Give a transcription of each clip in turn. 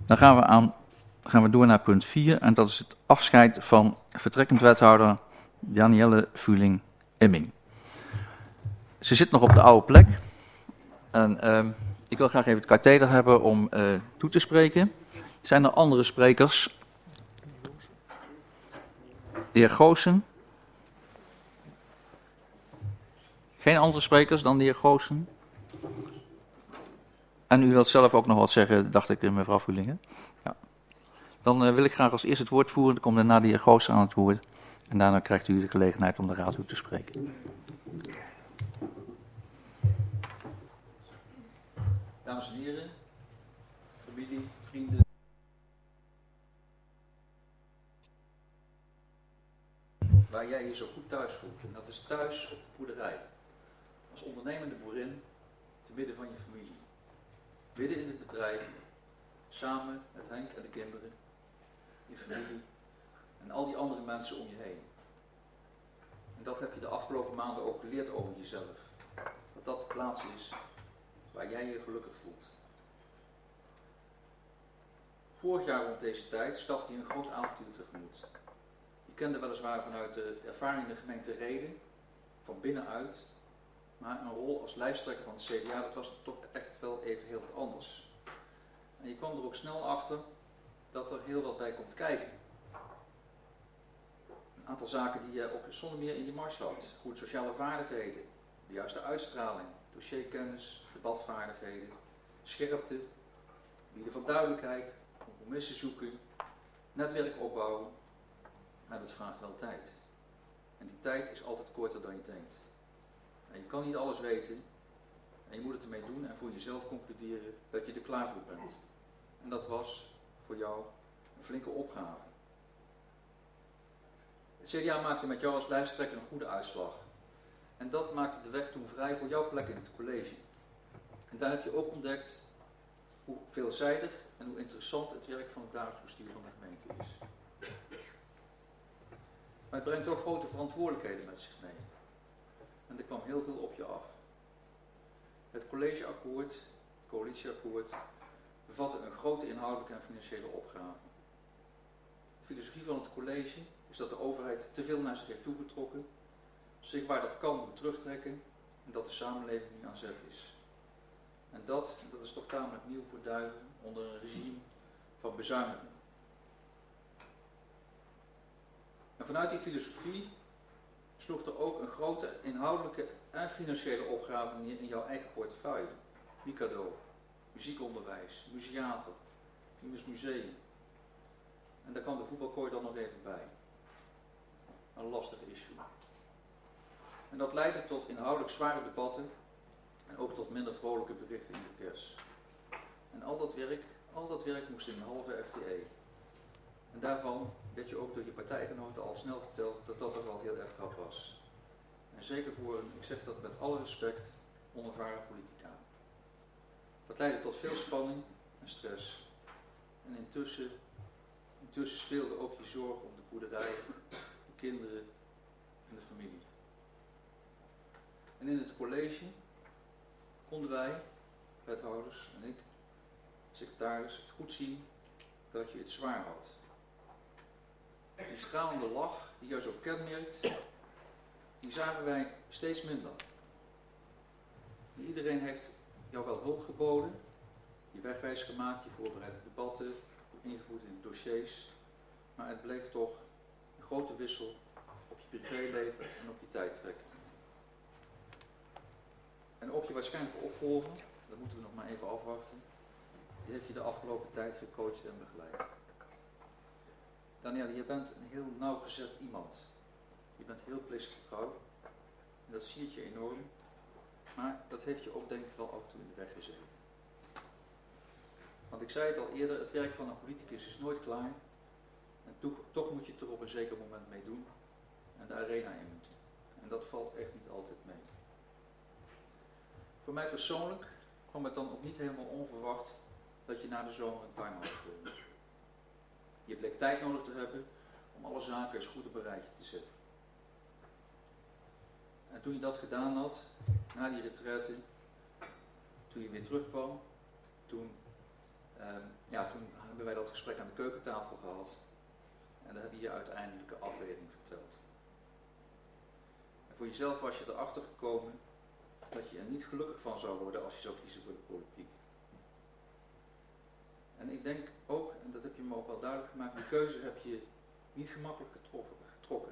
Dan gaan we door naar punt 4 en dat is het afscheid van vertrekkend wethouder Danielle Vueling-Emming. Ze zit nog op de oude plek en ik wil graag even het katheder hebben om toe te spreken. Zijn er andere sprekers? De heer Goossen. Geen andere sprekers dan de heer Goossen? En u wilt zelf ook nog wat zeggen, dacht ik, mevrouw Vuelingen. Ja. Dan wil ik graag als eerst het woord voeren. Dan komt daarna de heer Goossen aan het woord. En daarna krijgt u de gelegenheid om de raad toe te spreken. Dames en heren, familie, vrienden. Waar jij je zo goed thuis voelt. En dat is thuis op de boerderij. Als ondernemende boerin, te midden van je familie. Midden in het bedrijf, samen met Henk en de kinderen, je familie en al die andere mensen om je heen. En dat heb je de afgelopen maanden ook geleerd over jezelf. Dat dat de plaats is waar jij je gelukkig voelt. Vorig jaar rond deze tijd stapte je een groot avontuur tegemoet. Je kende weliswaar vanuit de ervaring in de gemeente Rheden, van binnenuit, maar een rol als lijsttrekker van het CDA, dat was toch echt wel even heel wat anders. En je kwam er ook snel achter dat er heel wat bij komt kijken. Een aantal zaken die je ook zonder meer in je mars had. Goede sociale vaardigheden, de juiste uitstraling, dossierkennis, debatvaardigheden, scherpte, bieden van duidelijkheid, compromissen zoeken, netwerk opbouwen. Maar dat vraagt wel tijd. En die tijd is altijd korter dan je denkt. En je kan niet alles weten en je moet het ermee doen en voor jezelf concluderen dat je er klaar voor bent. En dat was voor jou een flinke opgave. Het CDA maakte met jou als lijsttrekker een goede uitslag. En dat maakte de weg toen vrij voor jouw plek in het college. En daar heb je ook ontdekt hoe veelzijdig en hoe interessant het werk van het dagelijks bestuur van de gemeente is. Maar het brengt ook grote verantwoordelijkheden met zich mee. En er kwam heel veel op je af. Het collegeakkoord, het coalitieakkoord, bevatte een grote inhoudelijke en financiële opgave. De filosofie van het college is dat de overheid te veel naar zich heeft toegetrokken, zich waar dat kan moet terugtrekken en dat de samenleving nu aan zet is. En dat is toch tamelijk nieuw voor Duiven onder een regime van bezuiniging. En vanuit die filosofie sloeg er ook een grote inhoudelijke en financiële opgave neer in jouw eigen portefeuille. Mikado, muziekonderwijs, museater, Limes Museum. En daar kan de voetbalkooi dan nog even bij. Een lastig issue. En dat leidde tot inhoudelijk zware debatten en ook tot minder vrolijke berichten in de pers. En al dat werk moest in een halve FTE. En daarvan werd je ook door je partijgenoten al snel verteld dat dat toch wel heel erg krap was. En zeker voor een, ik zeg dat met alle respect, onervaren politica. Dat leidde tot veel spanning en stress. En intussen speelde ook je zorg om de boerderij, de kinderen en de familie. En in het college konden wij, wethouders en ik, secretaris, het goed zien dat je het zwaar had. Die stralende lach die jou zo kenmerkt, die zagen wij steeds minder. Iedereen heeft jou wel hulp geboden, je wegwijs gemaakt, je voorbereide debatten, ingevoerd in de dossiers, maar het bleef toch een grote wissel op je privéleven en op je tijdtrek. En ook je waarschijnlijke opvolger, dat moeten we nog maar even afwachten, die heeft je de afgelopen tijd gecoacht en begeleid. Danielle, je bent een heel nauwgezet iemand. Je bent heel plichtsgetrouw. En dat siert je enorm. Maar dat heeft je ook denk ik wel af en toe in de weg gezeten. Want ik zei het al eerder, het werk van een politicus is nooit klaar. En toch moet je het er op een zeker moment mee doen. En de arena in moeten. En dat valt echt niet altijd mee. Voor mij persoonlijk kwam het dan ook niet helemaal onverwacht dat je na de zomer een time-out wilde. Je bleek tijd nodig te hebben om alle zaken eens goed op een rijtje te zetten. En toen je dat gedaan had, na die retraite, toen je weer terugkwam, toen Toen hebben wij dat gesprek aan de keukentafel gehad. En daar heb je je uiteindelijke afweging verteld. En voor jezelf was je erachter gekomen dat je er niet gelukkig van zou worden als je zou kiezen voor de politiek. En ik denk ook, en dat heb je me ook wel duidelijk gemaakt, die keuze heb je niet gemakkelijk getrokken.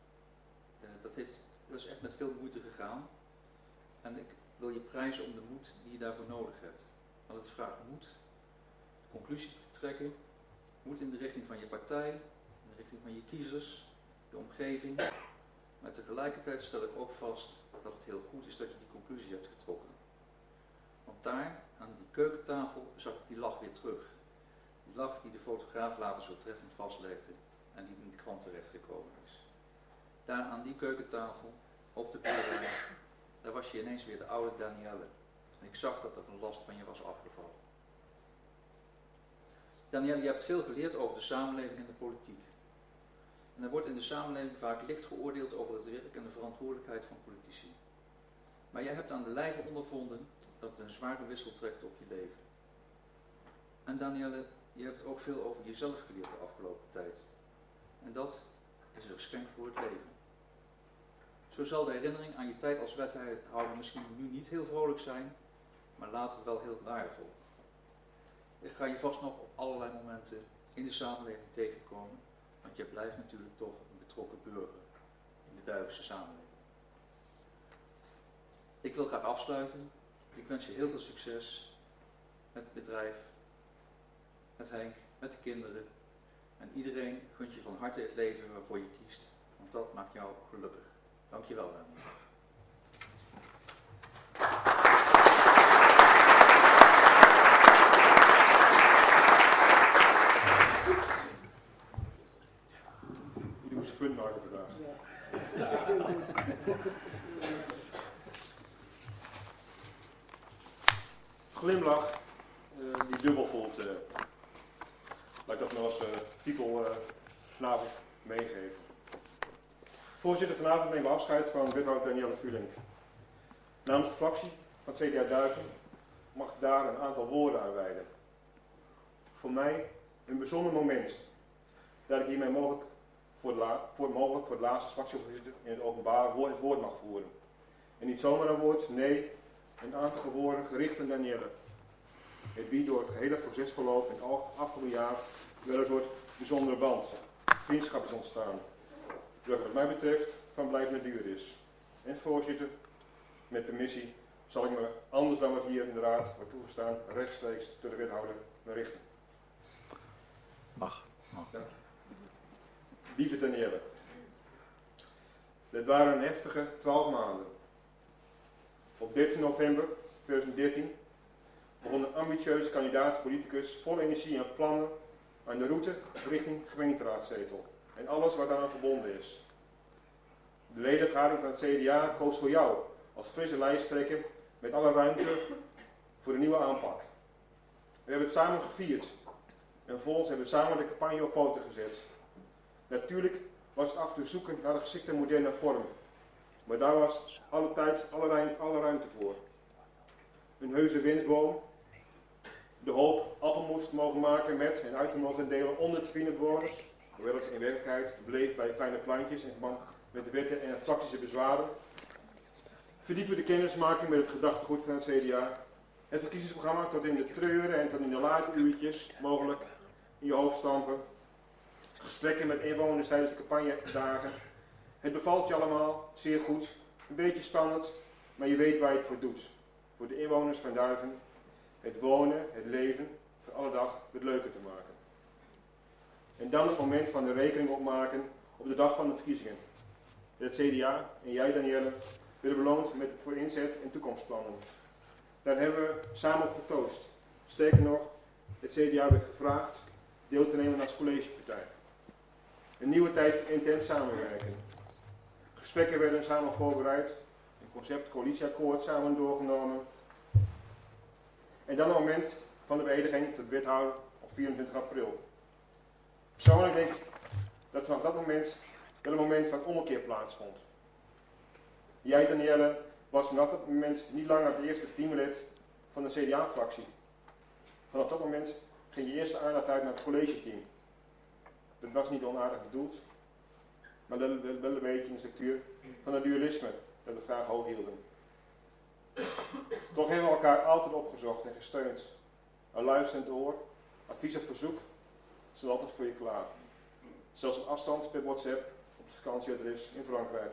Dat is echt met veel moeite gegaan. En ik wil je prijzen om de moed die je daarvoor nodig hebt. Want het vraagt moed, conclusie te trekken, moed in de richting van je partij, in de richting van je kiezers, je omgeving. Maar tegelijkertijd stel ik ook vast dat het heel goed is dat je die conclusie hebt getrokken. Want daar, aan die keukentafel, zag ik die lach weer terug. Die lach die de fotograaf later zo treffend vastlegde en die in de krant terechtgekomen is. Daar aan die keukentafel, op de boerderij, daar was je ineens weer de oude Danielle. En ik zag dat er een last van je was afgevallen. Danielle, je hebt veel geleerd over de samenleving en de politiek. En er wordt in de samenleving vaak licht geoordeeld over het werk en de verantwoordelijkheid van politici. Maar jij hebt aan de lijve ondervonden dat het een zware wissel trekt op je leven. En Danielle, je hebt ook veel over jezelf geleerd de afgelopen tijd. En dat is een geschenk voor het leven. Zo zal de herinnering aan je tijd als wethouder misschien nu niet heel vrolijk zijn, maar later wel heel waardevol. Ik ga je vast nog op allerlei momenten in de samenleving tegenkomen, want je blijft natuurlijk toch een betrokken burger in de Duivelse samenleving. Ik wil graag afsluiten. Ik wens je heel veel succes met het bedrijf, met Henk, met de kinderen. En iedereen gunt je van harte het leven waarvoor je kiest, want dat maakt jou gelukkig. Dankjewel, Daniel. Jullie moesten punt maken vandaag. Glimlach die dubbel voelt. Laat ik dat nou als titel vanavond meegeven. Voorzitter, vanavond nemen we afscheid van wethouder Danielle Vullink. Namens de fractie van het CDA Duiven mag ik daar een aantal woorden aan wijden. Voor mij een bijzonder moment dat ik hiermee mogelijk voor de laatste fractievoorzitter in het openbaar het woord mag voeren. En niet zomaar een woord, nee, een aantal woorden gericht aan Danielle. Het wie door het gehele procesverloop in het afgelopen jaar wel een soort bijzondere band, vriendschap is ontstaan. Welke wat mij betreft van blijvende duur is. En voorzitter, met permissie zal ik me anders dan wat hier in de raad wordt toegestaan rechtstreeks tot de wethouder richten. Mag. Ja. Lieve Danielle, dit waren een heftige 12 maanden. Op 13 november 2013 begon een ambitieuze kandidaat-politicus vol energie en plannen aan de route richting gemeenteraadzetel en alles wat daaraan verbonden is. De ledenvergadering van het CDA koos voor jou als frisse lijsttrekker met alle ruimte voor de nieuwe aanpak. We hebben het samen gevierd en vervolgens hebben we samen de campagne op poten gezet. Natuurlijk was het af en toe zoeken naar de geschikte moderne vorm, maar daar was alle ruimte voor. Een heuse winstboom, de hoop appelmoes te mogen maken met en uit te mogen delen onder de bewoners, hoewel het in werkelijkheid bleef bij kleine plantjes in verband met de wetten en praktische bezwaren. Verdiepen de kennismaking met het gedachtegoed van het CDA. Het verkiezingsprogramma tot in de treuren en tot in de late uurtjes mogelijk in je hoofd stampen. Gesprekken met inwoners tijdens de campagnedagen. Het bevalt je allemaal zeer goed. Een beetje spannend, maar je weet waar je het voor doet. Voor de inwoners van Duiven. Het wonen, het leven, voor alle dag het leuker te maken. En dan het moment van de rekening opmaken op de dag van de verkiezingen. Het CDA en jij, Danielle, werden beloond voor inzet en toekomstplannen. Daar hebben we samen op getoost. Sterker nog, het CDA werd gevraagd deel te nemen als collegepartij. Een nieuwe tijd intens samenwerken. Gesprekken werden samen voorbereid. Een concept coalitieakkoord samen doorgenomen. En dan het moment van de beëdiging tot wethouder op 24 april. Persoonlijk denk ik dat vanaf dat moment wel een moment van ommekeer plaatsvond. Jij, Danielle, was vanaf dat moment niet langer het eerste teamlid van de CDA-fractie. Vanaf dat moment ging je eerste aandacht uit naar het collegeteam. Dat was niet onaardig bedoeld, maar wel een beetje in de structuur van het dualisme dat we graag hoog hielden. Toch hebben we elkaar altijd opgezocht en gesteund. Een luisterend oor, advies op verzoek, staat altijd voor je klaar. Zelfs op afstand per WhatsApp op het vakantieadres in Frankrijk.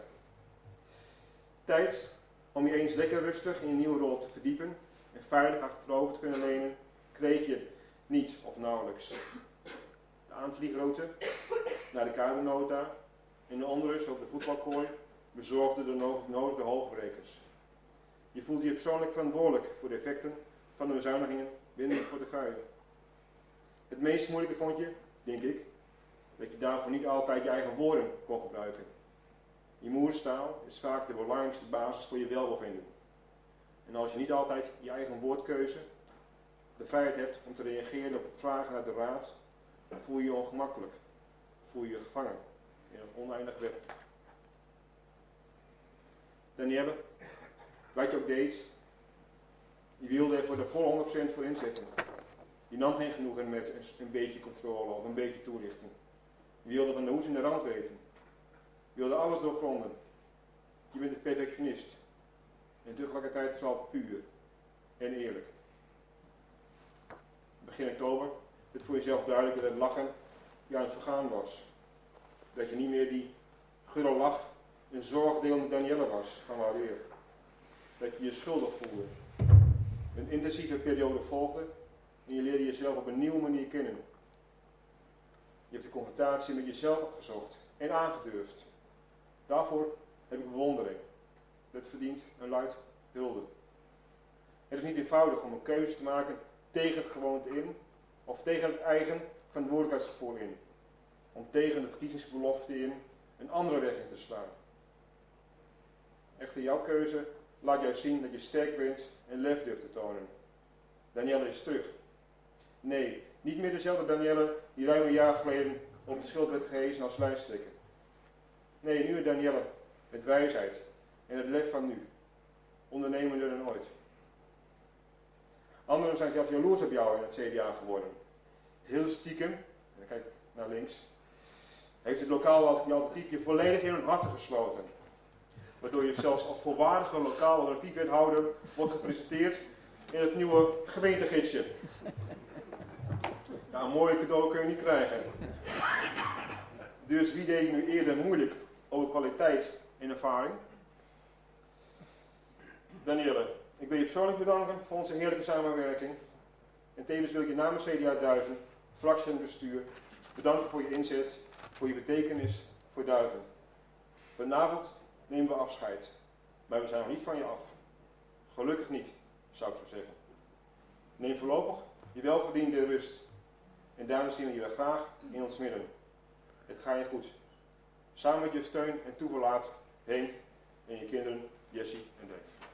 Tijd om je eens lekker rustig in je nieuwe rol te verdiepen en veilig achterover te kunnen lenen, kreeg je niet of nauwelijks. De aanvliegroute naar de kadernota en de onrust op de voetbalkooi bezorgden de nodige hoofdbrekers. Je voelde je persoonlijk verantwoordelijk voor de effecten van de bezuinigingen binnen je portefeuille. Het meest moeilijke vond je, denk ik, dat je daarvoor niet altijd je eigen woorden kon gebruiken. Je moederstaal is vaak de belangrijkste basis voor je welbevinden. En als je niet altijd je eigen woordkeuze, de vrijheid hebt om te reageren op het vragen naar de raad, dan voel je je ongemakkelijk, voel je je gevangen in een oneindig web. Danielle, wat je ook deed, je wilde er voor de volle 100% voor inzetten. Je nam geen genoegen met een beetje controle of een beetje toelichting. Je wilde van de hoes in de rand weten. Je wilde alles doorgronden. Je bent een perfectionist. En tegelijkertijd vooral puur en eerlijk. Begin oktober werd voor jezelf duidelijk dat het lachen je aan het vergaan was. Dat je niet meer die gulle lach en zorgdelende Danielle was van weleer. Dat je je schuldig voelde. Een intensieve periode volgde en je leerde jezelf op een nieuwe manier kennen. Je hebt de confrontatie met jezelf opgezocht en aangedurfd. Daarvoor heb ik bewondering. Dat verdient een luid hulde. Het is niet eenvoudig om een keuze te maken tegen het gewoonte in of tegen het eigen verantwoordelijkheidsgevoel in. Om tegen de verkiezingsbelofte in een andere weg in te slaan. Echter, jouw keuze laat jou zien dat je sterk bent en lef durft te tonen. Danielle is terug. Nee, niet meer dezelfde Danielle die ruim een jaar geleden op het schild werd gehezen als lijsttrekker. Nee, nu Danielle met wijsheid en het lef van nu. Ondernemender dan ooit. Anderen zijn zelfs jaloers op jou in het CDA geworden. Heel stiekem, en dan kijk ik naar links, heeft het lokaal alternatief je volledig in hun harten gesloten. Waardoor je zelfs als volwaardige lokaal alternatief wethouder wordt gepresenteerd in het nieuwe gemeentegidsje. Ja, een mooie cadeau kun je niet krijgen. Dus wie deed nu eerder moeilijk over kwaliteit en ervaring? Danielle, ik wil je persoonlijk bedanken voor onze heerlijke samenwerking. En tevens wil ik je namens CDA Duiven, fractie en bestuur, bedanken voor je inzet, voor je betekenis voor Duiven. Vanavond nemen we afscheid, maar we zijn nog niet van je af. Gelukkig niet, zou ik zo zeggen. Neem voorlopig je welverdiende rust. En daarna zien we je graag in ons midden. Het gaat je goed. Samen met je steun en toeverlaat, Henk en je kinderen, Jessie en Dave.